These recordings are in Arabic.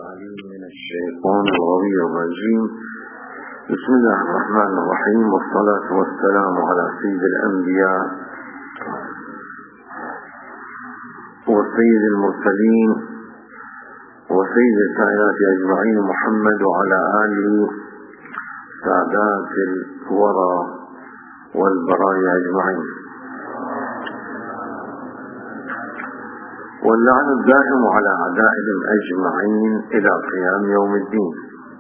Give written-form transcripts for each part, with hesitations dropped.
العليم من الشيطان الرجيم. بسم الله الرحمن الرحيم، والصلاة والسلام على سيد الأنبياء وسيد المرسلين وسيد الكائنات أجمعين محمد وعلى آله سادات الورى والبرايا أجمعين، واللعن الدائم على أعدائهم أجمعين إلى قيام يوم الدين.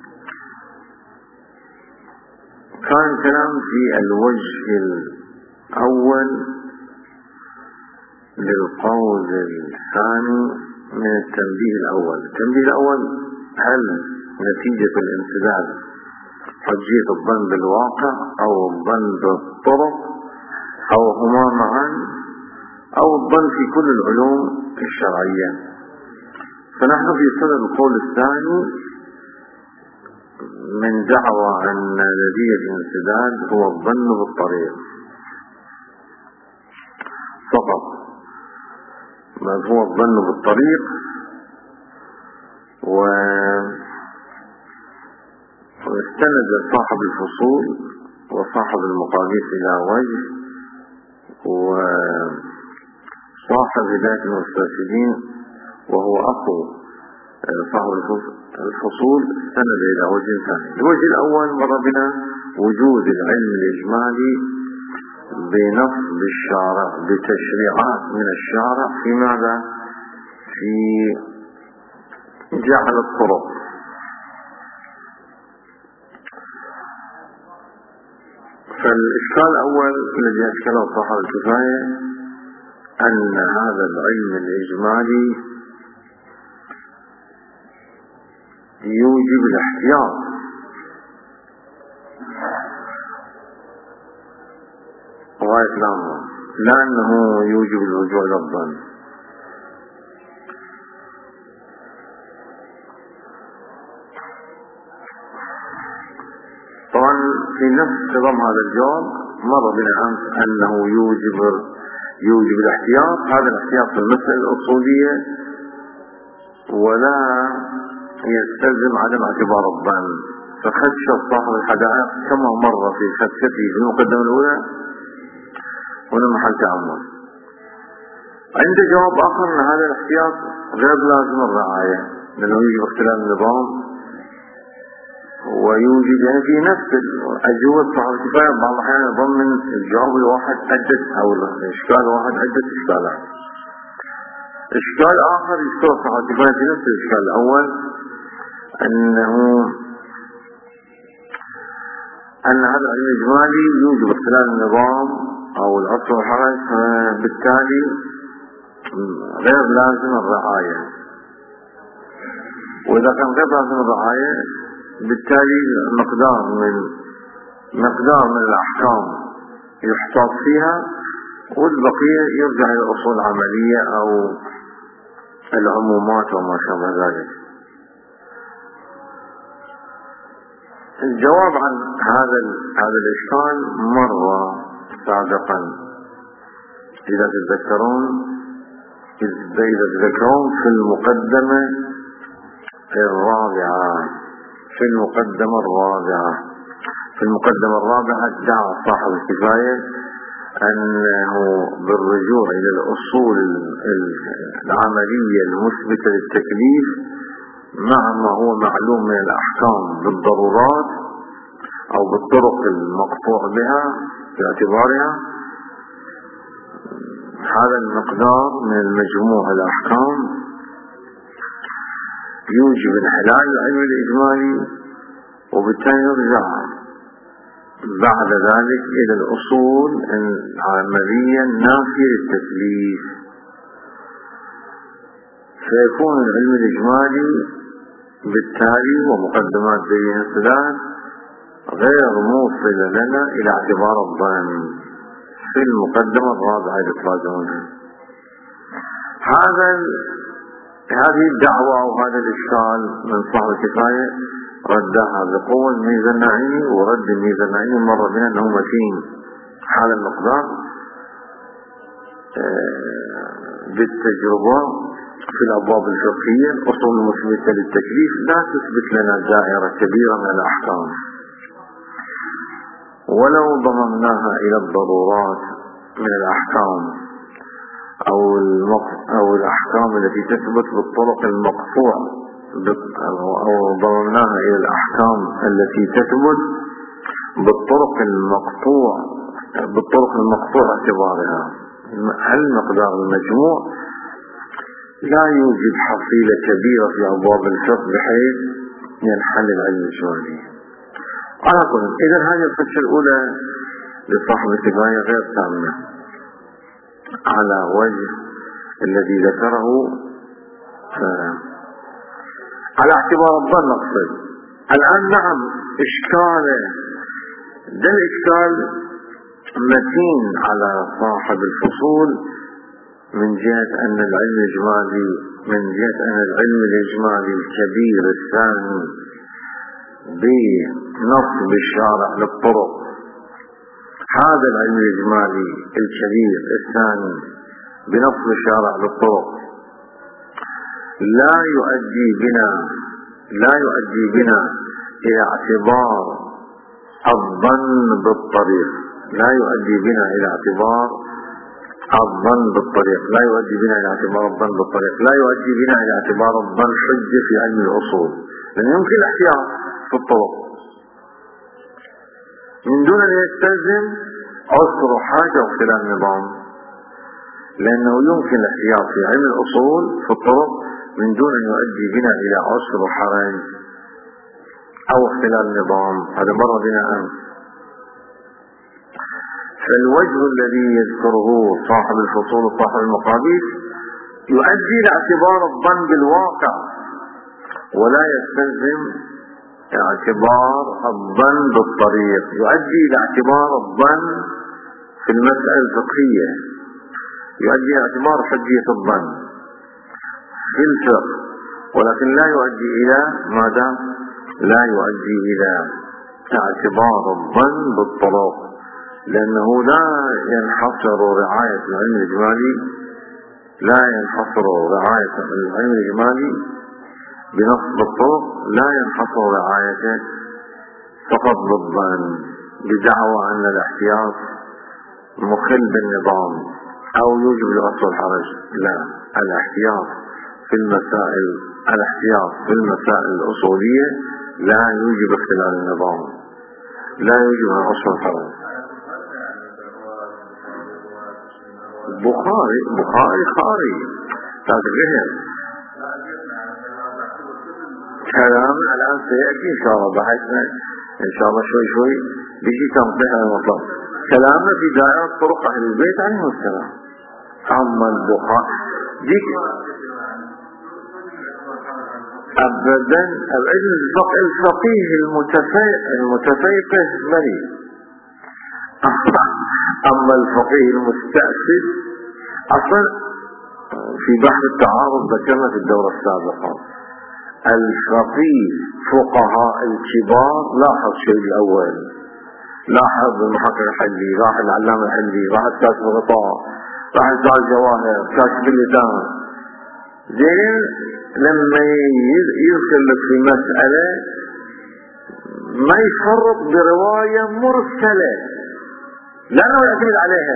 كان الكلام في الوجه الأول للقول الثاني من التنبيه الأول. التنبيه الأول: هل نتيجة الامتداد حجية الظن بالواقع أو الظن بالطرق أو هما معا أو الظن في كل العلوم الشرعية؟ فنحن في صدد القول الثاني من دعوى أن نتيجة الانسداد هو الظن بالطريق فقط، بل هو الظن بالطريق. واستند صاحب الفصول وصاحب المقاييس إلى وجه، وصاحب هداية المسترشدين وهو أخو صاحب الفصول استند إلى وجه ثاني. الوجه الأول مر بنا وجود العلم الإجمالي بنص الشارع بتشريعات من الشارع في ماذا؟ في جعل الطرق. فالإشكال الأول الذي أشكله صاحب الكفاية أن هذا العلم الإجمالي يوجب الاحتياط، وإسلامه لأنه يوجب الرجوع إلى الظن. طبعا في نفس نظام هذا الجواب مر بنا أمس أنه يوجب الاحتياط. هذا الاحتياط في المسألة الأصولية ولا يستلزم عدم اعتبار الظن. فخدش صاحب الحدائق كما مر في خدشته في المقدمة الأولى هنا محل تأمل. عند جواب آخر أن هذا الاحتياط غير لازم الرعاية، لأنه يوجب اختلال النظام ويوجد يعني في نفس الأجوبة صاحب الكفاية بعض الأحيان يظن الجواب الواحد عدة أو الإشكال الواحد عدة إشكالات. إشكال آخر يذكر صاحب الكفاية في نفس الإشكال الأول أن هذا العلم الإجمالي يوجب اختلال النظام أو العصر والحرج، فبالتالي غير لازم الرعاية. وإذا كان غير لازم الرعاية بالتالي مقدار من الأحكام يحتاط فيها، والبقية يرجع إلى الأصول العملية أو العمومات وما شابه ذلك. الجواب عن هذا الإشكال مر سابقا إذا تتذكرون في المقدمة الرابعة. في المقدمة الرابعة ادعى صاحب الكفاية أنه بالرجوع إلى الأصول العملية المثبتة للتكليف مع ما هو معلوم من الأحكام بالضرورات أو بالطرق المقطوع بها باعتبارها، هذا المقدار من المجموع الأحكام يوجب انحلال العلم الإجمالي، وبالتالي يرجع بعد ذلك إلى الأصول العملية النافية للتكليف، فيكون العلم الإجمالي بالتالي ومقدمات بين الثلاث غير موصلة لنا إلى اعتبار الظن في المقدمة الرابعة للتراجمونها. هذه الدعوة وهذا الإشكال من صاحب الكفاية ردها بقوة الميزة النعيمي، ورد الميزة النعيمي مر بنا أنه متين هذا المقدار بالتجربة في الأبواب الفقهية الأصول المثبتة للتكليف لا تثبت لنا دائرة كبيرة من الأحكام، ولو ضممناها إلى الضرورات من الأحكام أو الأحكام التي تثبت بالطرق المقطوعة، أو ضممناها إلى الأحكام التي تثبت بالطرق المقطوع اعتبارها المقدار المجموع، لا يوجد حصيلة كبيرة في أبواب الفقه بحيث ينحل العلم الإجمالي. على كل إذا هذه الفتشة الأولى لصاحب الكفاية غير تامة على وجه الذي ذكره على اعتبار الظن نقصد. الآن نعم إشكاله ده الإشكال متين على صاحب الفصول من جهة أن العلم الإجمالي الكبير الثاني بنصب الشارع للطرق، هذا العلم الإجمالي الكبير الثاني بنصب الشارع للطرق لا يؤدي بنا إلى اعتبار الظن بالطريق، لا يؤدي بنا إلى اعتبار الظن بالطريق، لا يؤدي بنا إلى اعتبار الظن بالطريق، لا يؤدي بنا إلى اعتبار الظن حجة في علم الأصول، لأن يمكن الاحتياط في الطرق من دون أن يستلزم عسر حاجة واختلال نظام، لأنه يمكن الاحتياط في علم الأصول في الطرق من دون أن يؤدي بنا إلى عسر حرج أو اختلال نظام. هذا مر بنا أمس. فالوجه الذي يذكره صاحب الفصول وصاحب المقابيس يؤدي لاعتبار الظن بالواقع ولا يستلزم اعتبار الظن بالطريق، يؤدي لاعتبار الظن في المسألة الفقهية، يؤدي لاعتبار حجية الظن في الفقه، ولكن لا يؤدي إلى ماذا؟ لا يؤدي إلى اعتبار الظن بالطرق، لأنه لا ينحصر رعاية العلم الإجمالي بنصب الطرق، لا ينحصر رعايته فقط بالظن بدعوى أن الاحتياط مخل بالنظام أو يوجب العسر والحرج. لا، الاحتياط في المسائل الأصولية لا يوجب اختلال النظام، لا يوجب العسر والحرج. بخاري خاري تغير كلامنا الآن سيأتي إن شاء الله، بحثنا إن شاء الله شوي بيجي تنطيح المطلب. كلامنا في دائرة طرق أهل البيت عليهم السلام. أما البخاري ديك أبدا الفقيه المتفيقه مريض. أما الفقيه المستأسد أصلا في بحث التعارض ذكرنا في الدورة السابقة الفقيه فقهاء الكبار. لاحظ شيء الأول، لاحظ المحقق الحلي، لاحظ العلامة الحلي، لاحظ كاشف الغطاء، لاحظ تاج الجواهر، كاشف اللسان. زين لما يذكر لك في مسألة ما يفرط برواية مرسلة لأنه يعتمد عليها،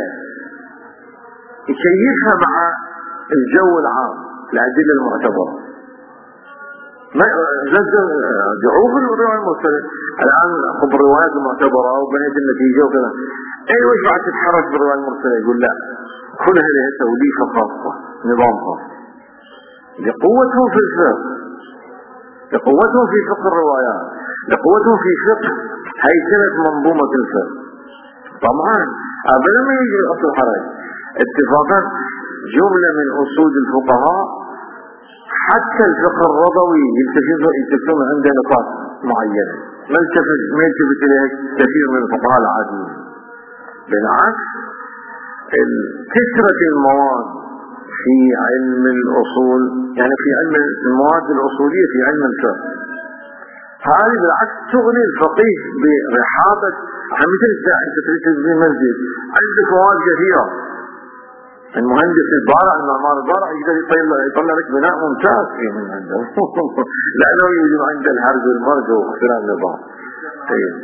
يشيكها مع الجو العام الأدلة المعتبرة. ما دعوه الرواية المرسلة الآن خذ الروايات المعتبرة وبنيت النتيجة وكذا. أي وش بعد تتحرك بالرواية المرسلة؟ يقول لا، كلها لها توليفة خاصة، نظام خاص لقوتهم في الفقه، لقوتهم في فقه الروايات، لقوتهم في فقه هيكلة منظومة الفقه. طبعا قبل ما يجي الأصل الحرج اتفاقا جملة من أصول الفقهاء حتى الفقه الرضوي يلتفتون عنده نقاط معينة ما يلتفت إليها كثير من الفقهاء العاديين. بالعكس كثرة المواد في علم الأصول، يعني في علم المواد الأصولية في علم الفقه، هذه بالعكس تغني الفقيه برحابة. مثل انت تريد تبني مسجد عندك مواد كثيرة، المهندس البارع المعمار البارع يقدر يطلع لك بناء ممتاز فيه من عنده لانه يوجد عنده الهرج والمرج واختلاف النظام. طيب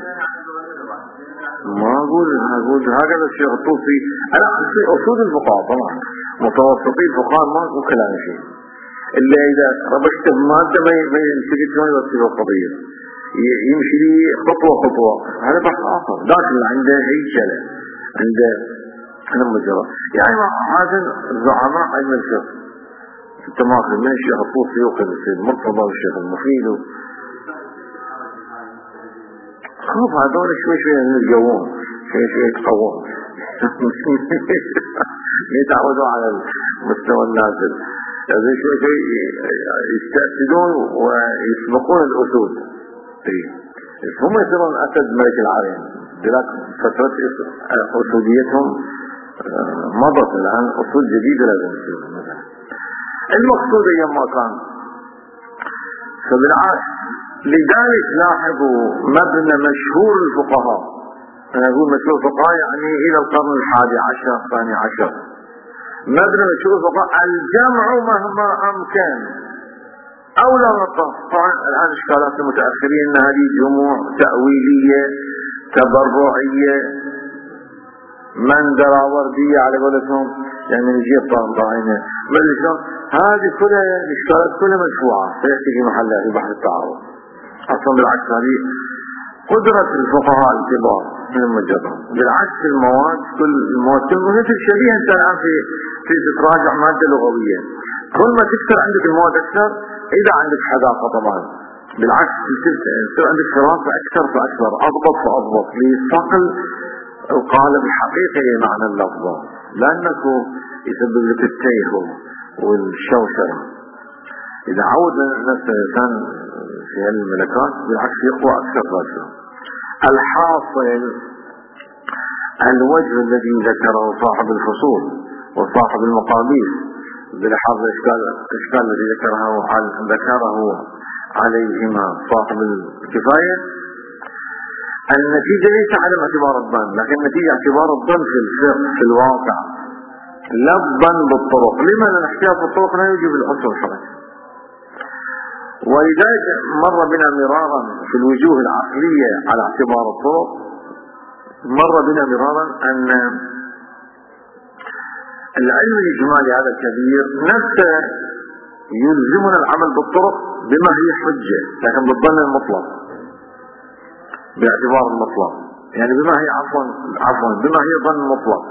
ما اقول هكذا الشيخ الطوسي. انا في اصول الفقهاء طبعا متوسطي الفقهاء ما اقول كلام شيء الا اذا ربشت بماده ما يمسك ما يوصل القضيه يمشي لي خطوه خطوه. هذا بحث اخر داخل عنده هيكله عنده المجرى. يعني هذا زعماء علم الفقه انت ماخذ من الشيخ الطوسي يوقف السيد مرتضى والشيخ المفيد خوف هذول شوي يتقوون شوي يتقوون يتعودوا على المستوى النازل يعني شوي يستأسدون ويسبقون الأسود. هم يصيرون أسد ملك العالم دلوقتي فترة أسوديتهم مضت الآن أصول جديدة لازم تصير مثلا المقصود أيام ما كان. فبالعكس لذلك لاحظوا مبنى مشهور الفقهاء. أنا أقول مشهور الفقهاء يعني إلى القرن ال11 12 مبنى مشهور الفقهاء الجمع مهما أمكن أولى نطاق. طبعا الآن إشكالات المتأخرين أن هذه جموع تأويلية تبرعية منذرة وردية على قولتهم يعني نجيب طاعنا هذه كلها إشكالات كلها مدفوعة سيأتي في محلها في بحث التعارض. أصلا بالعكس هذه قدرة الفقهاء الكبار من المجرد. بالعكس المواد كل المواد مثل شبيه أنت الآن في تراجع مادة لغوية كل ما تكثر عندك المواد أكثر إذا عندك حداقة طبعا بالعكس تصير عندك فراسة أكثر فأكثر أضبط فأضبط لصقل القالب الحقيقي لمعنى اللفظة لأنه يسبب لك التيه والشوشرة. إذا عود نفسه الإنسان في الملكات بالعكس يقوى أكثر رأسه. الحاصل الوجه الذي ذكره صاحب الفصول وصاحب المقابيس بلحاظ الإشكال الذي ذكره عليهما صاحب الكفاية النتيجة ليس عدم اعتبار الظن لكن النتيجة اعتبار الظن في الفقه في الواقع لا الظن بالطرق. لماذا الاحتياط بالطرق لا يوجب الأصل الحرج. ولذلك مر بنا مرارا في الوجوه العقلية على اعتبار الطرق مر بنا مرارا أن العلم الإجمالي هذا الكبير نفسه يلزمنا العمل بالطرق بما هي حجة لكن بالظن المطلق باعتبار المطلق يعني بما هي عفوا بما هي ظن مطلق.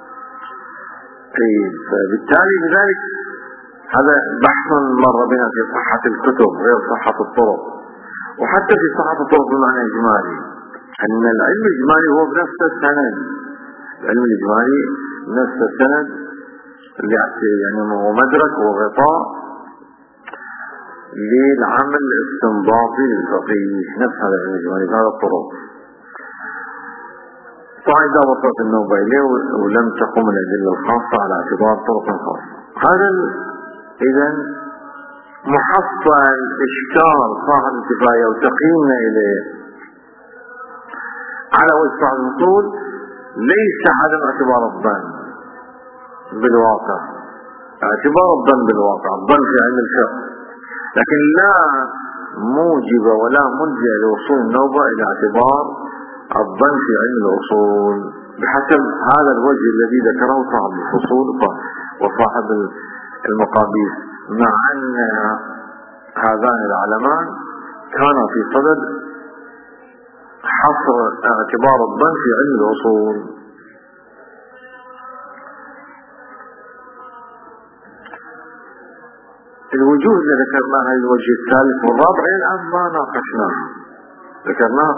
فبالتالي لذلك هذا بحث مر بنا في صحة الكتب غير صحة الطرق وحتى في صحة الطرق بمعنى إجمالي أن العلم الإجمالي هو بنفس السند. العلم الإجمالي نفس السند اللي يعني هو مدرك وغطاء للعمل الاستنباطي للفقيه نفس هذا العلم الإجمالي هذا الطرق. طبعا إذا وصلت النوبة إليه ولم تقم الأدلة الخاصة على اعتبار طرق خاصة هذا إذن محصل إشكال صاحب الكفاية وتقييمنا إليه على وجه صاحب الأصول ليس عدم اعتبار الظن بالواقع اعتبار الظن بالواقع الظن في علم الفقه لكن لا موجب ولا ملجأ لوصول النوبة إلى اعتبار الظن في علم الأصول بحسب هذا الوجه الذي ذكره صاحب الفصول وصاحب المقابيس مع أن هذان العلمان كان في صدد حصر اعتبار الظن في علم الأصول. الوجوه اللي ذكرناها الوجه الثالث والرابع الآن ما ناقشناها ذكرناها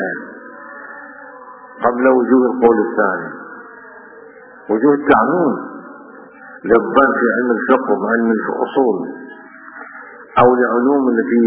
قبل وجوه القول الثاني وجوه التعميم للظن في علم الفقه وعلم الأصول أو العلوم التي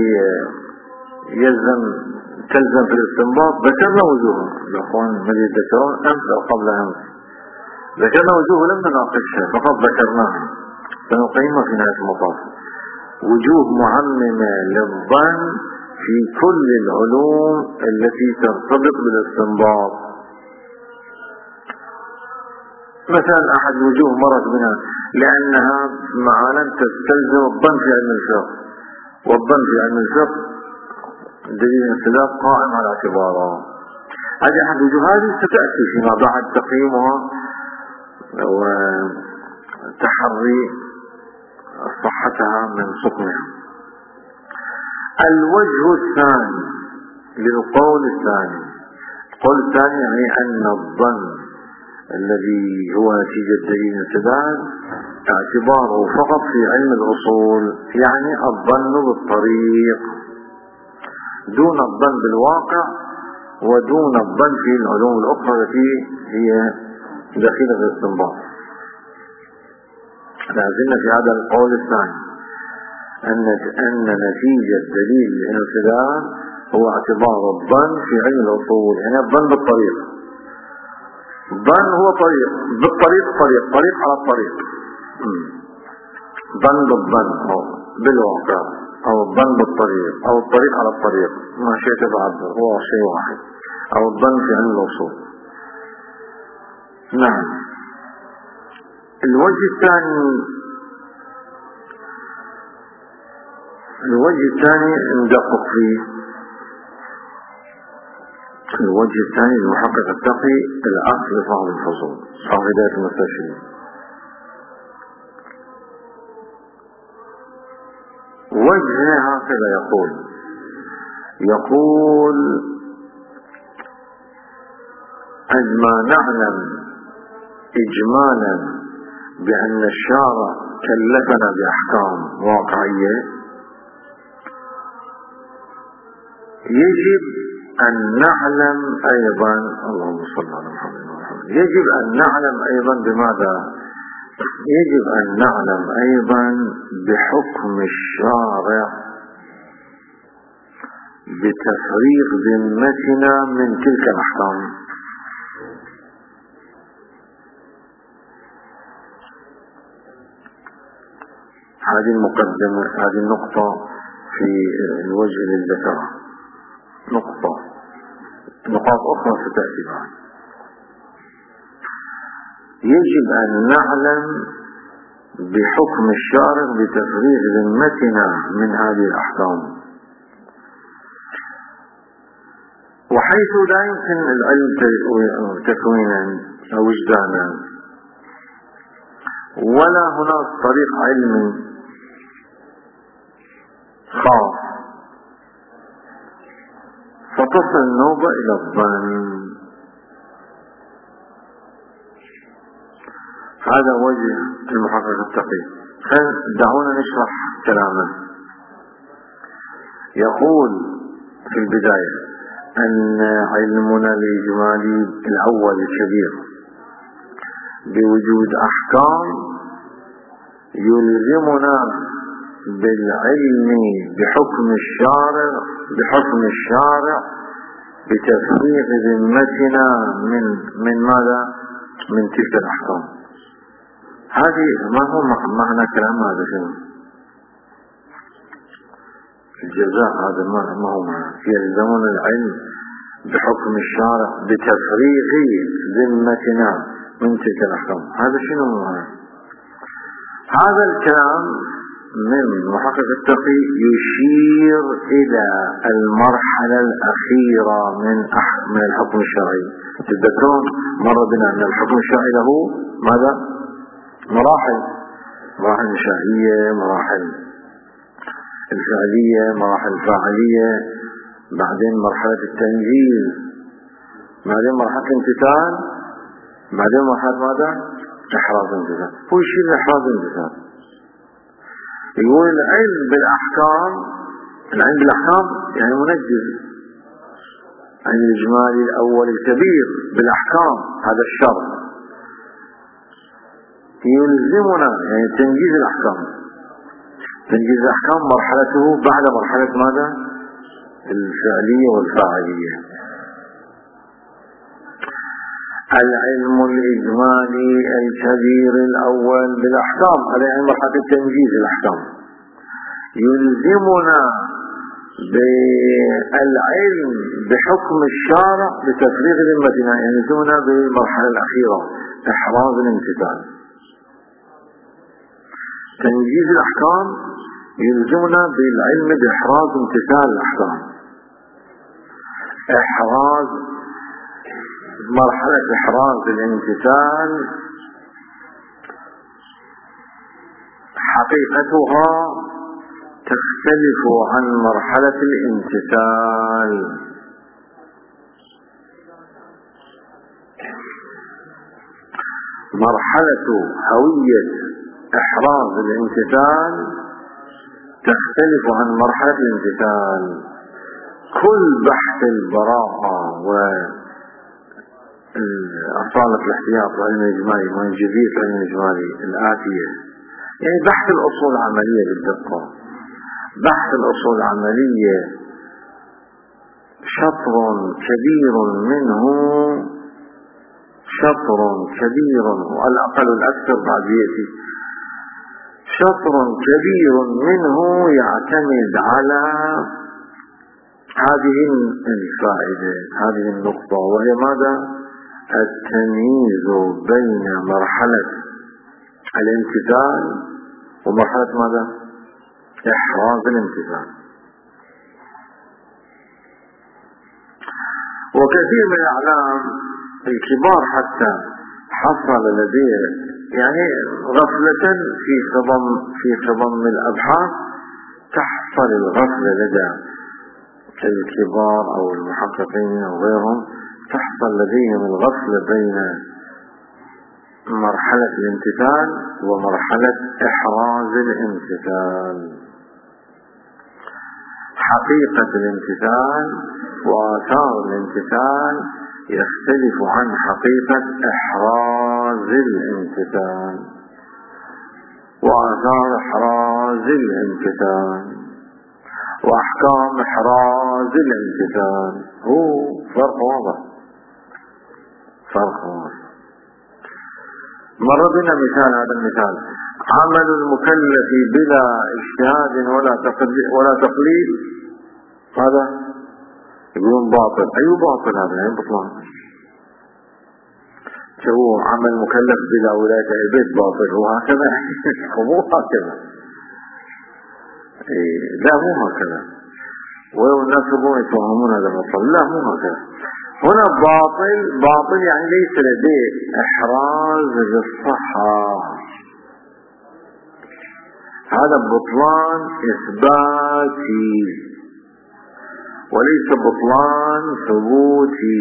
تلزم في الاستنباط ذكرنا وجوهها الأخوان مجد ذكرون أمس أو قبل أمس ذكرنا وجوه لم نناقشها فقط ذكرناها سنقيمها في نهاية المطاف. وجوه معممة للظن في كل العلوم التي ترتبط بالاستنباط مثلا أحد الوجوه مرت بنا لأنها معانا تستلزم الظن في علم الفقه، والظن في علم الفقه دليل انسداد قائم على اعتباره. هذه أحد الوجوه، هذه ستأتي فيما بعد تقييمها وتحري صحتها من سقمها. الوجه الثاني للقول الثاني، القول الثاني يعني أن الظن الذي هو نتيجة دليل انسداد اعتباره فقط في علم الأصول، يعني الظن بالطريق دون الظن بالواقع ودون الظن في العلوم الأخرى التي هي داخلة في الاستنباط. لازلنا في هذا القول الثاني أن نتيجة دليل الانسداد هو اعتبار الظن في علم الأصول، يعني الظن بالطريق. الظن هو طريق، بالطريق طريق على الطريق، ظن بالظن أو بالواقع، أو الظن بالطريق، أو الطريق على الطريق، ما شئت بعبر، هو شيء واحد، أو الظن في علم الأصول. نعم. الوجه الثاني ندقق فيه. الوجه الثاني المحقق التقي الأصل لفهم الفصول، صاحب هداية المستشرين. وجه هكذا يقول أن ما نعلم إجمالا بأن الشارع كلفنا بأحكام واقعية، يجب أن نعلم أيضا، اللهم صل على محمد، يجب أن نعلم أيضا بماذا؟ يجب أن نعلم أيضا بحكم الشارع بتفريغ ذمتنا من تلك الأحكام. هذه المقدمة، هذه النقطة في الوجه للذكر. نقاط أخرى ستأتي بعد. يجب أن نعلم بحكم الشارع بتفريغ ذمتنا من هذه الأحكام، وحيث لا يمكن العلم تكوينا أو وجدانا، ولا هناك طريق علمي خاص، فتصل النوبة إلى الظن. هذا وجه المحقق التقي. دعونا نشرح كلامه. يقول في البداية أن علمنا الإجمالي الأول الكبير بوجود أحكام يلزمنا بالعلم بحكم الشارع بتفريغ ذمتنا من ماذا؟ من تلك الأحكام. هذه ما هو معنى كلام هذا؟ شنو الجزاء؟ هذا ما هو معنى. يلزمنا العلم بحكم الشارع بتفريغ ذمتنا من تلك الأحكام. هذا شنو معنى؟ هذا الكلام من محقق التقي يشير إلى المرحلة الأخيرة من الحكم الشرعي. تذكرون مر بنا أن الحكم الشرعي له ماذا؟ مراحل إنشائية، مراحل الفعلية، مراحل الفاعلية، بعدين مرحلة التنجيز، بعدين مرحلة الامتثال، بعدين مرحلة ماذا؟ إحراز الامتثال. هو يشير لإحراز الامتثال. يقول العلم بالأحكام يعني منجز. عن الإجمالي الأول الكبير بالأحكام، هذا الشرط يلزمنا يعني تنجيز الأحكام. تنجيز الأحكام مرحلته بعد مرحلة ماذا؟ الفعلية والفاعلية. العلم الإجمالي الكبير الأول بالأحكام، هذا يعني مرحلة تنجيز الأحكام. يلزمنا بالعلم بحكم الشارع بتفريغ ذمتنا، يعني يلزمنا بالمرحلة الأخيرة إحراز الامتثال. تنجيز الأحكام يلزمنا بالعلم بإحراز امتثال الأحكام. إحراز مرحلة إحراز الامتثال حقيقتها تختلف عن مرحلة الامتثال. مرحلة هوية إحراز الامتثال تختلف عن مرحلة الامتثال. كل بحث البراءة وأصالة الاحتياط والعلم الإجمالي وإنجازية العلم الإجمالي الآتية، يعني بحث الأصول العملية بالدقة، بحث الأصول العملية شطر كبير منه، شطر كبير والأقل الأكثر بعد يأتي، شطر كبير منه يعتمد على هذه الفائدة، هذه النقطة، وهي ماذا؟ التمييز بين مرحلة الامتثال ومرحلة ماذا؟ إحراز الامتثال. وكثير من الأعلام الكبار حتى حصل لديه يعني غفلة في خضم الأبحاث، تحصل الغفلة لدى الكبار أو المحققين أو غيرهم، تحصل لديهم الغفلة بين مرحلة الامتثال ومرحلة إحراز الامتثال. حقيقة الامتثال وآثار الامتثال يختلف عن حقيقة إحراز الامتثال وآثار إحراز الامتثال وأحكام إحراز الامتثال. هو فرق واضح، فرق واضح. مر بنا مثال، هذا المثال: عمل المكلف بلا اجتهاد ولا تقليد، هذا يقولون باطل. أي باطل؟ هذا يعني بطلان. شو عمل مكلف بلا ولاية البيت باطل، وهكذا مو هكذا. لا مو هكذا، ولو الناس يبغون يتوهمون هذا باطل، لا مو هكذا. هنا باطل يعني ليس لديه إحراز للصحة، هذا بطلان إثباتي وليس بطلان ثبوتي.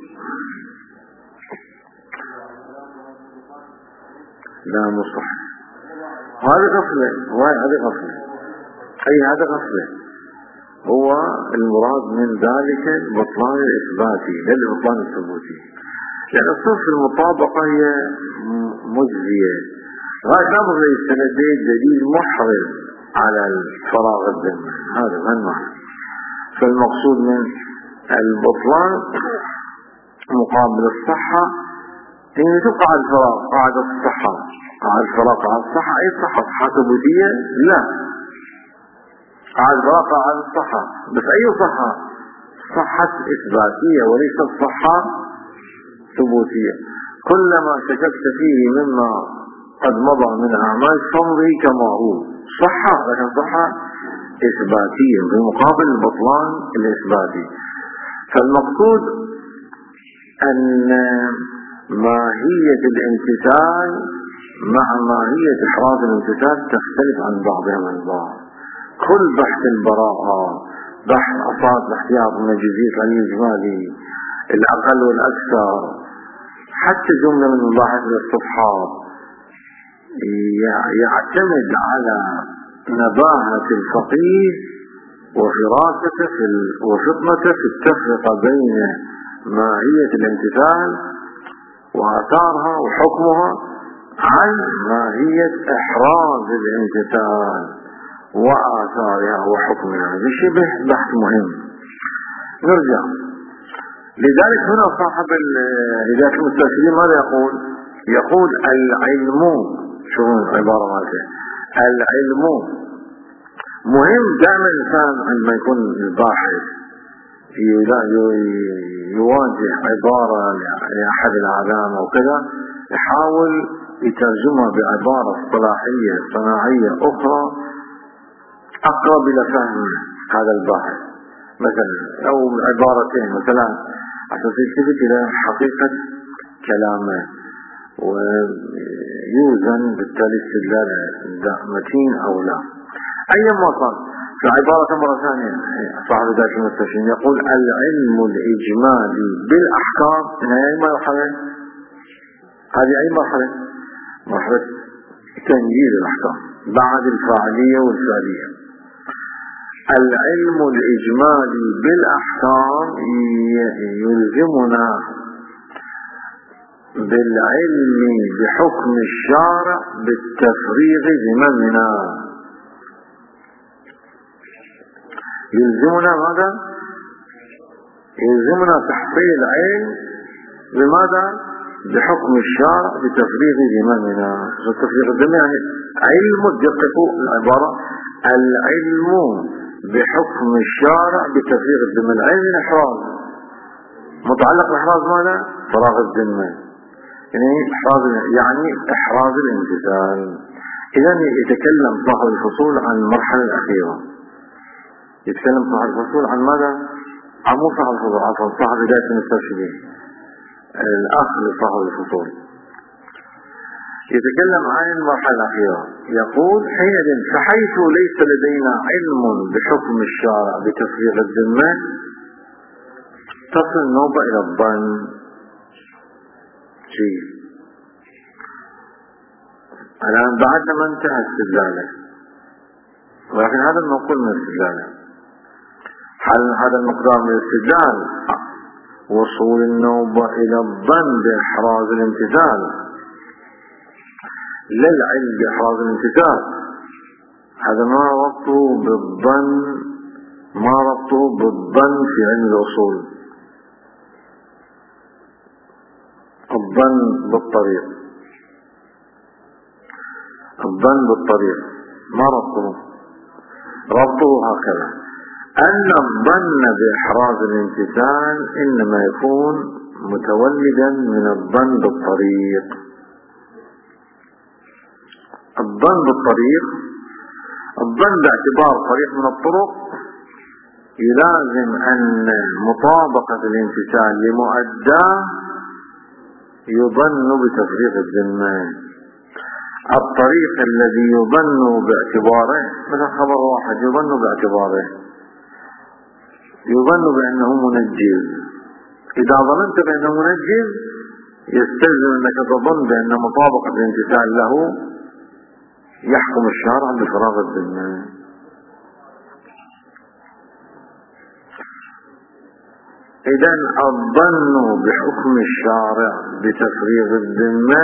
لا مو صحيح، هذه غفلة، هذه غفلة، أي هذا غفلة. هو المراد من ذلك البطلان الإثباتي لا البطلان الثبوتي، لأن الصف المطابقة هي مجزية، غاية نظر للسندين دليل محرز على الفراغ الذمي، هذا ما المعنى. فالمقصود من البطلان مقابل الصحة إن تبقى على الفراغ قاعدة الصحة، على الفراغ على الصحة. أي صحة؟ صحة ثبوتية؟ لا، على الفراغ على الصحة، بس أي صحة؟ صحة إثباتية وليست صحة ثبوتية. كلما شككت فيه مما قد مضى من أعمال فامضي كما هو، صحة لكن صحة إثباتية بمقابل البطلان الإثباتي. فالمقصود أن ماهية الامتثال مع ماهية إحراز الامتثال تختلف عن بعضها من بعض. كل بحث البراءة، بحث أصالة الاحتياط من جزئية العلم الإجمالي الأقل والأكثر، حتى جملة من مباحث الاستصحاب يعتمد على نباهة الفقيه وفراسته وفطنته في التفرقة بين ماهية الامتثال وآثارها وحكمها عن ماهية إحراز الامتثال وآثارها وحكمها. هذا شبه بحث مهم. نرجع. لذلك هنا صاحب هداية المسترشدين ماذا يقول؟ يقول العلم، شوفوا العبارة مالته، العلم مهم. دائما الإنسان عندما يكون الباحث يواجه عبارة لأحد الأعلام أو كذا يحاول يترجمها بعبارة اصطلاحية صناعية أخرى أقرب إلى فهم هذا الباحث، مثلا أو عبارتين مثلا عشان يلتفت إلى حقيقة كلامه ويوزن بالتالي استدلال متين أو لا. أيما وصل في عبارة مرة ثانية صاحب ذات المستشفى يقول العلم الإجمالي بالأحكام. هي أي مرحلة؟ هذه أي مرحلة؟ مرحلة تنجيل الأحكام بعد الفاعلية والفعلية. العلم الإجمالي بالأحكام يلزمنا بالعلم بحكم الشارع بالتفريغ ذممنا. يلزمنا ماذا؟ يلزمنا تحصيل علم بماذا؟ بحكم الشارع بتفريغ ذممنا. التفريغ الذمم يعني علم، دققوا العبارة، العلم بحكم الشارع بتفريغ الذمم. العلم الإحراز متعلق بإحراز ماذا؟ فراغ الذمة، يعني إحراز الامتثال. إذا يتكلم صاحب الفصول عن المرحلة الأخيرة. يتكلم صاحب الفصول عن ماذا؟ عن مو صاحب الفصول، عفوا صاحب بداية المستشفين، الأخ لصاحب الفصول، يتكلم عن المرحلة الأخيرة. يقول حينئذ فحيث ليس لدينا علم بحكم الشارع بتفريغ الذمة تصل النوبة إلى الظن. الآن بعدنا ما انتهى استدلاله، ولكن هذا المنقول من استدلاله. هذا المقدار من الاستدلال وصول النوبة إلى الظن بإحراز الامتثال، لا العلم بإحراز الامتثال. هذا ما ربطه بالظن، ما ربطه بالظن في علم الأصول. الظن بالطريق، الظن بالطريق ما ربطه. ربطه هكذا أن الظن بإحراز الامتثال إنما يكون متولدا من الظن بالطريق. الظن بالطريق، الظن باعتبار طريق من الطرق يلازم أن مطابقة الامتثال لمؤداه يظن بتفريغ الذمة. الطريق الذي يظن باعتباره مثل خبر واحد يظن باعتباره، يظن بأنه منجز. إذا ظننت بأنه منجز يستلزم أنك تظن بأن مطابقة الامتثال له يحكم الشارع بفراغ الذمة. إذن الظن بحكم الشارع بتفريغ الذمة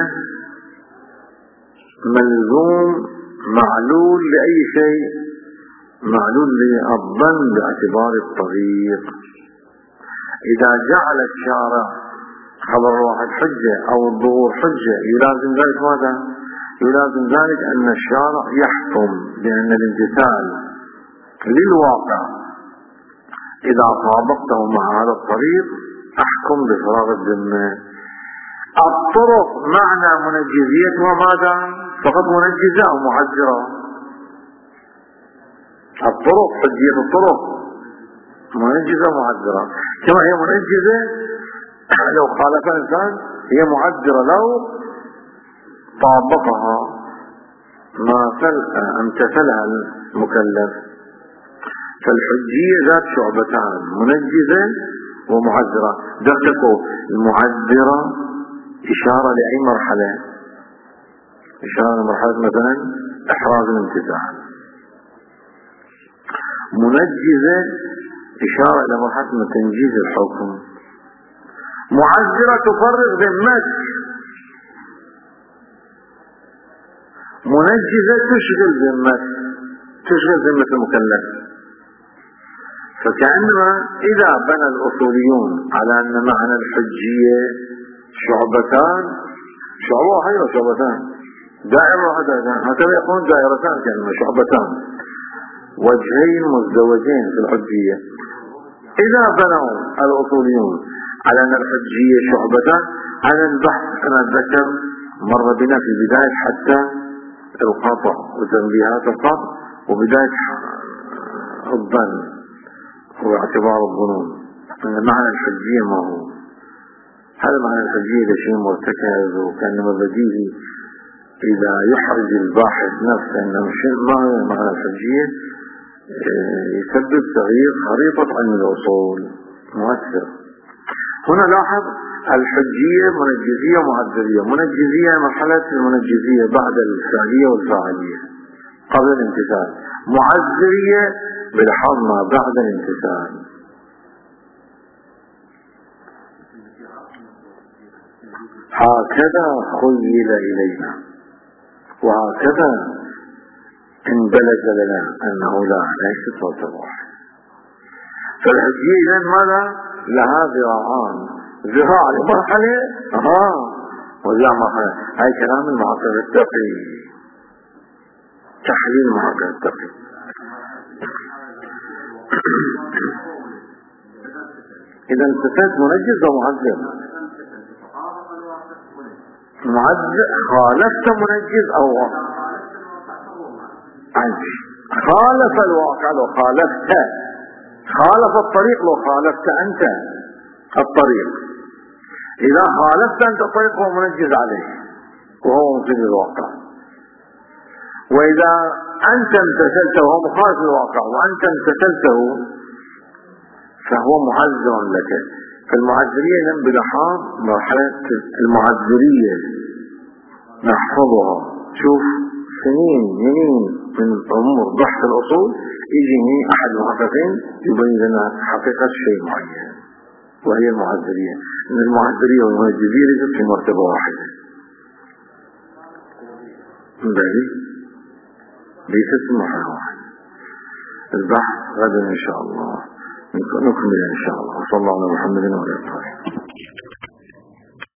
ملزوم معلول لأي شيء؟ معلول للظن باعتبار الطريق. إذا جعل الشارع خبر واحد حجة أو الظهور حجة يلازم ذلك ماذا؟ يلازم ذلك أن الشارع يحكم بأن الامتثال للواقع إذا طابقته مع هذا الطريق أحكم بفراغ الذمة. الطرق معنى منجزيتها ماذا؟ فقط منجزة أو معذرة؟ الطرق حجية الطرق منجزة معذرة، كما هي منجزة لو خالف الإنسان، هي معذرة لو طابقها ما امتثلها المكلف. فالحجية ذات شعبتان، منجزة ومعذرة. دققوا، المعذرة إشارة لأي مرحلة؟ إشارة لمرحلة مثلا إحراز الامتثال. منجزة إشارة إلى مرحلة تنجيز الحكم. معذرة تفرغ ذمتك، منجزة تشغل ذمتك، تشغل ذمة المكلف. فكأنما إذا بنى الأصوليون على أن معنى الحجية شعبتان، شعبة واحدة شعبتان، دائرة واحدة، هكذا يقول دائرتان كأنما شعبتان، وجهين مزدوجين في الحجية. إذا بنوا الأصوليون على أن الحجية شعبتان، على البحث أنا أتذكر مر بنا في بداية حتى القطع وتنبيهات القطع وبداية الظن واعتبار الظنون. معنى الحجية ما هو؟ هذا معنى الحجية لشيء مرتكز، وكأنما بديهي إذا يحرج الباحث نفسه أن ما هو معنى الحجية يسبب تغيير خريطة علم الأصول مؤثر. هنا لاحظ الحجية منجزية معذرية. منجزية مرحلة المنجزية بعد الفعلية والفاعلية قبل الامتثال، معذرية بلحظنا بعد الامتثال. هكذا خيل إلينا وهكذا انبلج لنا أنه لا ليس صوت واحد. فالحجية إذن ماذا؟ لها ذراعان، ذراع لمرحلة وذراع مرحلة. هاي كلام المعقل التقي، تحليل المعقل التقي. إذا امتثلت منجز ومعذر. معذر خالفت منجز أو خالف الواقع لو خالفت، خالف الطريق لو خالفت أنت الطريق. إذا خالفت أنت الطريق هو منجز عليه وهو مفيد الواقع، وإذا أنت امتثلته وهو مخالف الواقع وأنت امتثلته فهو معذر لك. فالمعذرية لم بلحاظ مرحلة المعذرية نحفظها. شوف سنين من عمر بحث الأصول يجيني أحد المحققين يبين لنا حقيقة شيء معين وهي المعذرية. إن المعذرية والمنجزية ليست في مرتبة واحدة، ليست في مرحلة واحدة. البحث غدا إن شاء الله نكمل إن شاء الله. وصلى الله على محمد وعلى آله.